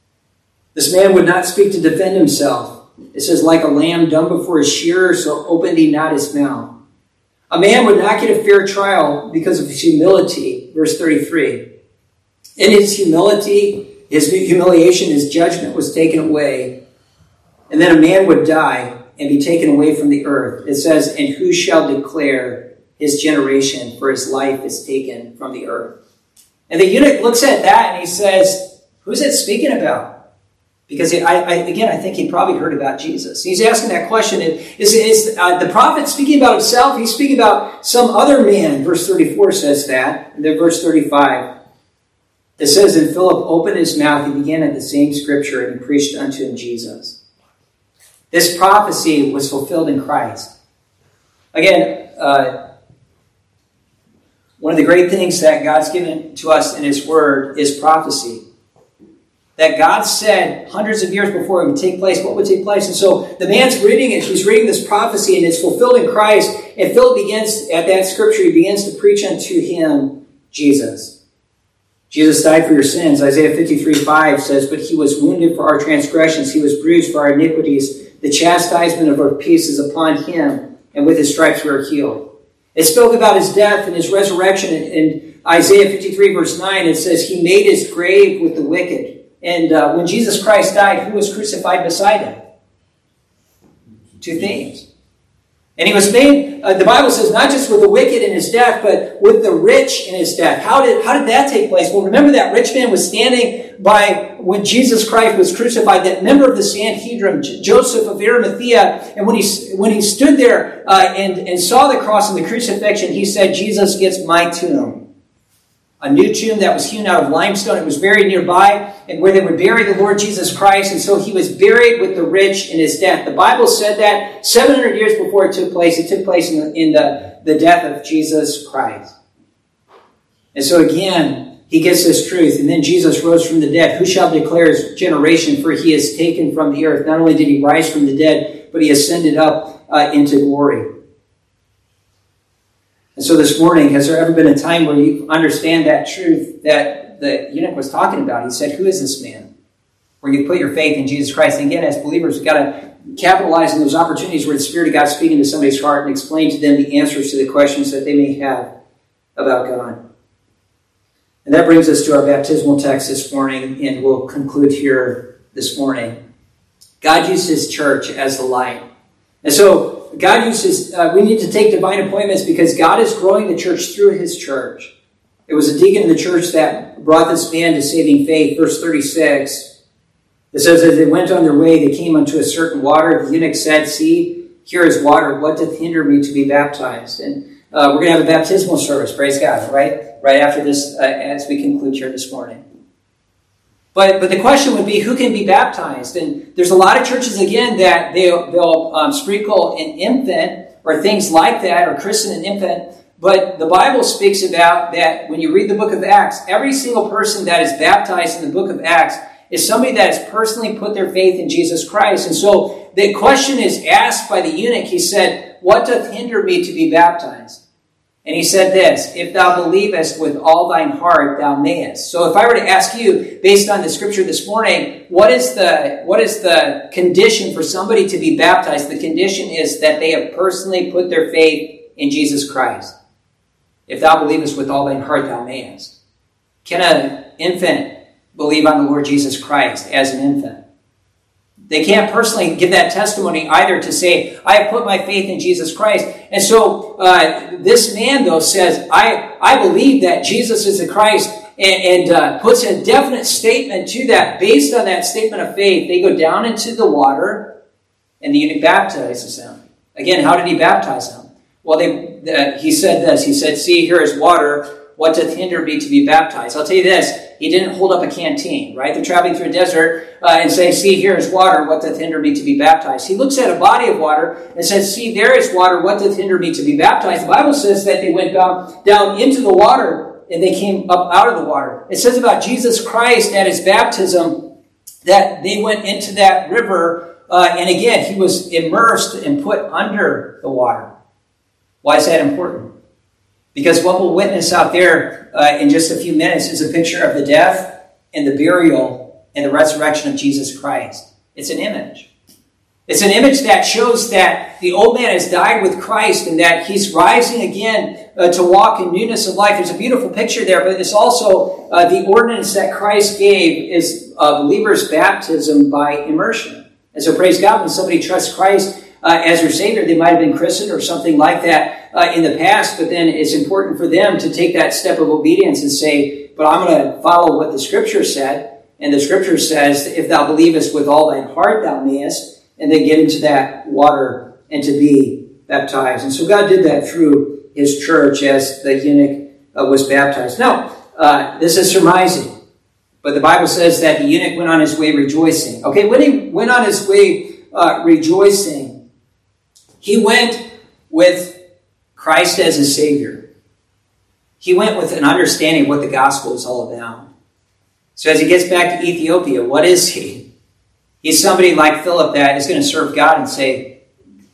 This man would not speak to defend himself. It says, like a lamb dumb before his shearer, so opened he not his mouth. A man would not get a fair trial because of his humility. Verse 33. In his humility, his humiliation, his judgment was taken away. And then a man would die and be taken away from the earth. It says, and who shall declare his generation, for his life is taken from the earth. And the eunuch looks at that and he says, who's it speaking about? Because I think he probably heard about Jesus. He's asking that question. Is the prophet speaking about himself? He's speaking about some other man. Verse 34 says that. And then verse 35. It says, and Philip opened his mouth. He began at the same scripture and he preached unto him Jesus. This prophecy was fulfilled in Christ. Again, one of the great things that God's given to us in His Word is prophecy. That God said hundreds of years before it would take place, what would take place. And so the man's reading it, he's reading this prophecy, and it's fulfilled in Christ. And Philip begins, at that scripture, he begins to preach unto him Jesus. Jesus died for your sins. Isaiah 53:5 says, but he was wounded for our transgressions, he was bruised for our iniquities. The chastisement of our peace is upon him, and with his stripes we are healed. It spoke about his death and his resurrection. In Isaiah 53, verse 9, it says, he made his grave with the wicked. And when Jesus Christ died, who was crucified beside him? Two things. And he was made, the Bible says, not just with the wicked in his death, but with the rich in his death. How did that take place? Well, remember that rich man was standing by when Jesus Christ was crucified, that member of the Sanhedrin, Joseph of Arimathea. And when he stood there and saw the cross and the crucifixion, he said, Jesus gets my tomb. a new tomb that was hewn out of limestone. It was very nearby, and where they would bury the Lord Jesus Christ. And so he was buried with the rich in his death. The Bible said that 700 years before it took place. It took place in the death of Jesus Christ. And so again, he gets this truth. And then Jesus rose from the dead. Who shall declare his generation? For he is taken from the earth. Not only did he rise from the dead, but he ascended up into glory. And so this morning, has there ever been a time where you understand that truth that the eunuch was talking about? He said, who is this man? Where you put your faith in Jesus Christ. And again, as believers, we've got to capitalize on those opportunities where the Spirit of God is speaking to somebody's heart and explain to them the answers to the questions that they may have about God. And that brings us to our baptismal text this morning, and we'll conclude here this morning. God used his church as the light. And so God uses, we need to take divine appointments because God is growing the church through his church. It was a deacon in the church that brought this man to saving faith. Verse 36, it says, as they went on their way, they came unto a certain water. The eunuch said, see, here is water. What doth hinder me to be baptized? And we're going to have a baptismal service, praise God, right after this, as we conclude here this morning. But the question would be, who can be baptized? And there's a lot of churches, again, that they'll sprinkle an infant or things like that, or christen an infant. But the Bible speaks about that when you read the book of Acts, every single person that is baptized in the book of Acts is somebody that has personally put their faith in Jesus Christ. And so the question is asked by the eunuch. He said, what doth hinder me to be baptized? And he said this, if thou believest with all thine heart, thou mayest. So if I were to ask you, based on the scripture this morning, what is the condition for somebody to be baptized? The condition is that they have personally put their faith in Jesus Christ. If thou believest with all thine heart, thou mayest. Can an infant believe on the Lord Jesus Christ as an infant? They can't personally give that testimony either to say, I have put my faith in Jesus Christ. And so this man, though, says, I believe that Jesus is the Christ, and puts a definite statement to that. Based on that statement of faith, they go down into the water, and the eunuch baptizes them. Again, how did he baptize them? Well, he said this. He said, see, here is water. What doth hinder me to be baptized? I'll tell you this. He didn't hold up a canteen, right? They're traveling through a desert and say, see, here is water. What doth hinder me to be baptized? He looks at a body of water and says, see, there is water. What doth hinder me to be baptized? The Bible says that they went down into the water and they came up out of the water. It says about Jesus Christ at his baptism that they went into that river. And again, he was immersed and put under the water. Why is that important? Because what we'll witness out there in just a few minutes is a picture of the death and the burial and the resurrection of Jesus Christ. It's an image. It's an image that shows that the old man has died with Christ and that he's rising again to walk in newness of life. There's a beautiful picture there, but it's also the ordinance that Christ gave is believers' baptism by immersion. And so praise God, when somebody trusts Christ as their Savior, they might have been christened or something like that in the past, but then it's important for them to take that step of obedience and say, but I'm going to follow what the Scripture said. And the Scripture says, if thou believest with all thine heart, thou mayest, and then get into that water and to be baptized. And so God did that through his church as the eunuch was baptized. Now, this is surmising, but the Bible says that the eunuch went on his way rejoicing. Okay, when he went on his way rejoicing, he went with Christ as his Savior. He went with an understanding of what the gospel is all about. So as he gets back to Ethiopia, what is he? He's somebody like Philip that is going to serve God and say,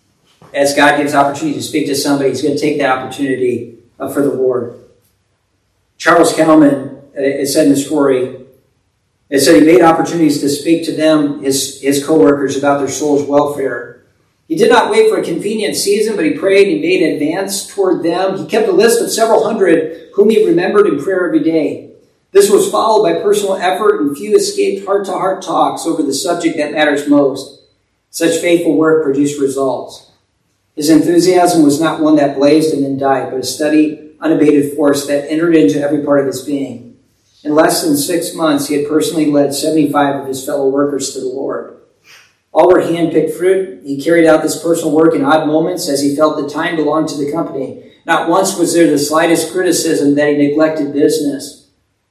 as God gives opportunity to speak to somebody, he's going to take that opportunity for the Lord. Charles Kelman, it said in the story, it said he made opportunities to speak to them, his co-workers, about their soul's welfare. He did not wait for a convenient season, but he prayed and made advance toward them. He kept a list of several hundred whom he remembered in prayer every day. This was followed by personal effort, and few escaped heart-to-heart talks over the subject that matters most. Such faithful work produced results. His enthusiasm was not one that blazed and then died, but a steady, unabated force that entered into every part of his being. In less than 6 months, he had personally led 75 of his fellow workers to the Lord. All were hand-picked fruit. He carried out this personal work in odd moments as he felt the time belonged to the company. Not once was there the slightest criticism that he neglected business.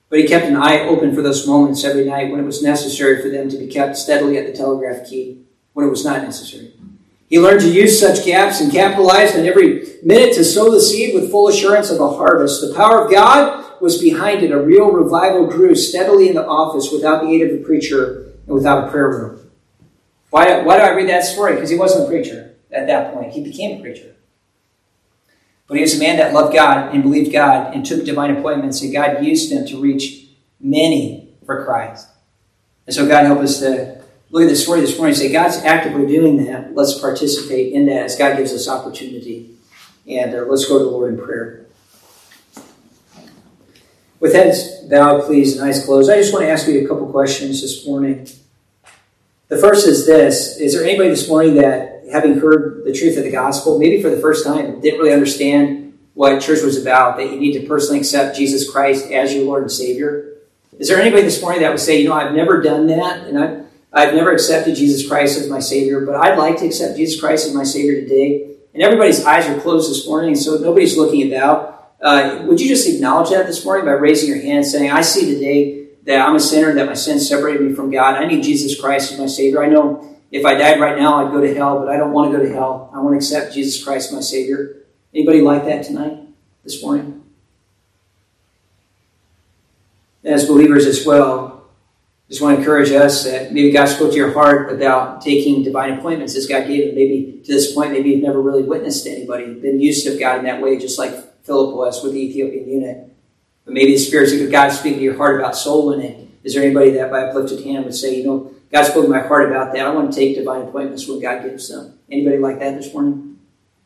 But he kept an eye open for those moments every night when it was necessary for them to be kept steadily at the telegraph key when it was not necessary. He learned to use such gaps and capitalized on every minute to sow the seed with full assurance of a harvest. The power of God was behind it. A real revival grew steadily in the office without the aid of a preacher and without a prayer room. Why do I read that story? Because he wasn't a preacher at that point. He became a preacher. But he was a man that loved God and believed God and took divine appointments, and God used him to reach many for Christ. And so God help us to look at this story this morning and say, God's actively doing that. Let's participate in that as God gives us opportunity. And let's go to the Lord in prayer. With heads bowed, please, and eyes closed, I just want to ask you a couple questions this morning. The first is this. Is there anybody this morning that, having heard the truth of the gospel, maybe for the first time, didn't really understand what church was about, that you need to personally accept Jesus Christ as your Lord and Savior? Is there anybody this morning that would say, I've never done that, and I've never accepted Jesus Christ as my Savior, but I'd like to accept Jesus Christ as my Savior today? And everybody's eyes are closed this morning, so nobody's looking about. Would you just acknowledge that this morning by raising your hand, saying, I see today that I'm a sinner, that my sin separated me from God. I need Jesus Christ as my Savior. I know if I died right now, I'd go to hell, but I don't want to go to hell. I want to accept Jesus Christ as my Savior. Anybody like that tonight, this morning? As believers as well, just want to encourage us that maybe God spoke to your heart about taking divine appointments as God gave it. Maybe to this point, maybe you've never really witnessed to anybody, been used of God in that way, just like Philip was with the Ethiopian eunuch. But maybe the Spirit of God speaking to your heart about soul winning. Is there anybody that by uplifted hand would say, God spoke to my heart about that. I want to take divine appointments when God gives them. Anybody like that this morning?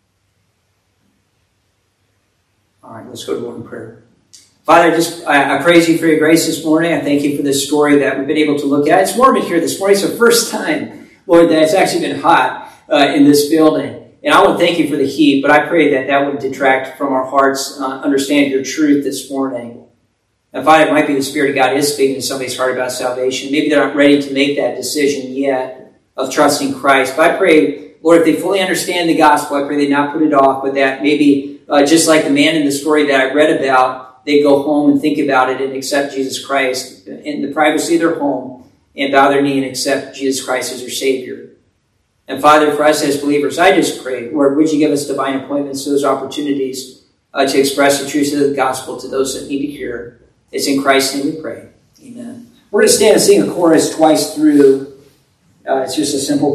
All right, let's go to the Lord in prayer. Father, I praise you for your grace this morning. I thank you for this story that we've been able to look at. It's warm in here this morning. It's the first time, Lord, that it's actually been hot in this building. And I want to thank you for the heat, but I pray that wouldn't detract from our hearts, understand your truth this morning. And Father, it might be the Spirit of God is speaking to somebody's heart about salvation. Maybe they're not ready to make that decision yet of trusting Christ. But I pray, Lord, if they fully understand the gospel, I pray they not put it off, but that maybe just like the man in the story that I read about, they go home and think about it and accept Jesus Christ in the privacy of their home and bow their knee and accept Jesus Christ as their Savior. And Father, for us as believers, I just pray, Lord, would you give us divine appointments, those opportunities to express the truth of the gospel to those that need to hear. It's in Christ's name we pray. Amen. We're going to stand and sing a chorus twice through. It's just a simple